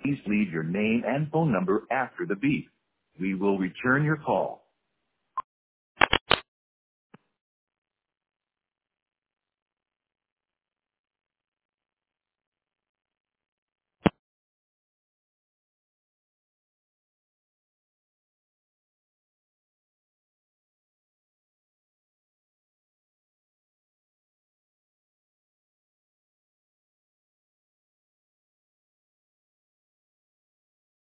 Please leave your name and phone number after the beep. We will return your call.